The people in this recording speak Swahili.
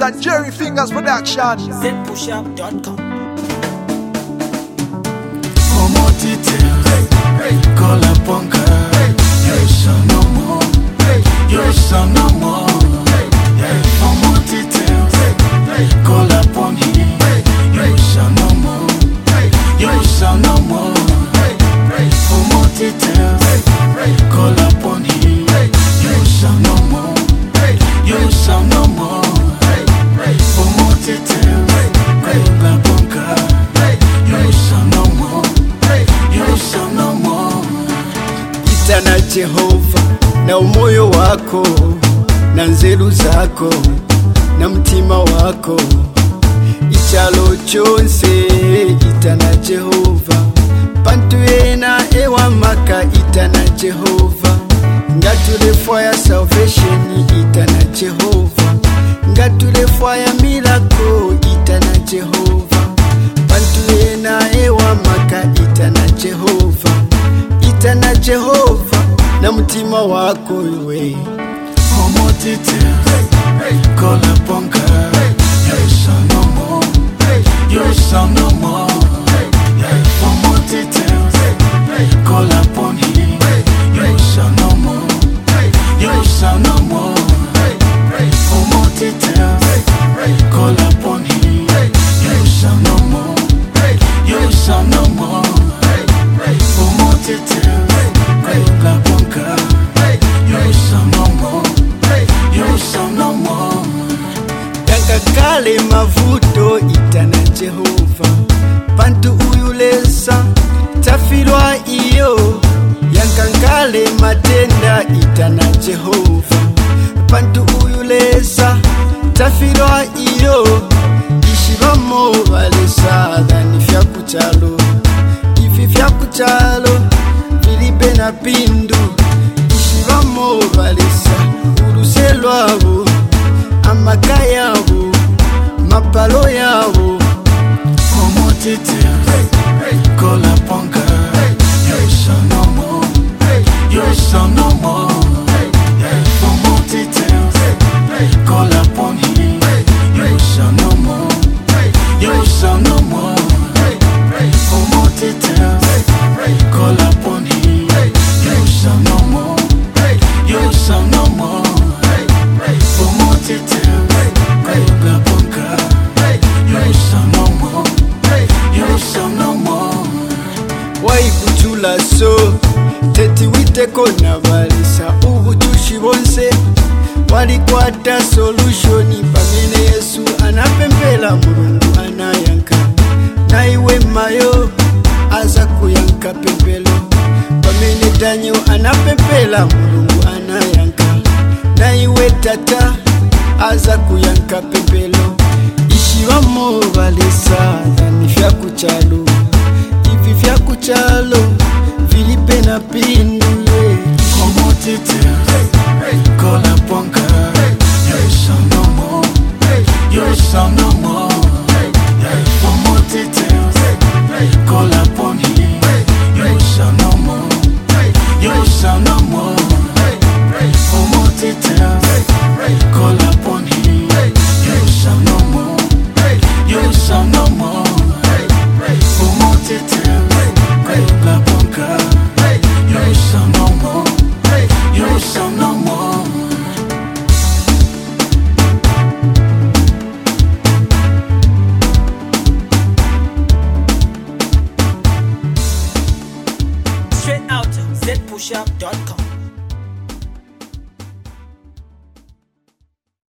and Jerry Fingers Production. ZPushUp.com. For more details, call upon God. You shall know more. You shall know more. For more details, call upon Him. You shall know more. You shall know more. For more details, call upon Him. You shall know more. You shall know more. For more details, call upon God. You shall know more. You shall know more. Itana Jehova na umoyo wako na nzeru zako na mtima wako, ichalo chonse itana Jehova, pantu yena ewa maka itana Jehova, ngatule fire salvation itana Jehova, ngatule fire miracle itana Jehova, pantu yena ewa maka itana Jehova, itana Jehova na mtima wako iwe. For more details, call upon God. You shall know more. You shall know more. For more details, call upon Him. You shall know more. You shall know more. For more details, call upon Him. You shall know more. You shall know more. For more details, call upon God. You shall know more. You shall know more. Yakakale mavuto itana Jehova, pantu uyulesa tafilwa iyo. Yakakale matenda itana Jehova, pantu uyulesa tafilwa iyo. Ishibamo balesa dhani fya kuchalo, ifi fya kuchalo filipe na pindu. Ishibamo balesa uruse lwabo, amaka yabo, mapalo yabo. For more details, call upon God. You shall know more. You shall know more. For more details, call upon Him. You shall know more. You shall know more. For more details, call upon Him. You shall know more. You shall know more. For more details, call upon God. You shall know more. You shall know more. Wai kuchula so teti witeko na balisa ubutushi bonse walikwata solutioni pamene Yesu anapempela Mulungu anayanka, na iwe mayo aza kuyanka pempelo. Pamene Daniel anapempela Mulungu anayanka, na iwe tata aza kuyanka pempelo. Ishibamo balesa dhani fya kuchalo, ifi fya kuchalo filipe na pindu. For more details, call upon God. You shall know more. You shall know more. For more details, call upon Him. You shall know more. You shall know more. For more details, call upon Him. You shall know more. You shall know more. For more details, call upon God. You shall know more. You shall know more. Straight out ZPushUp.com.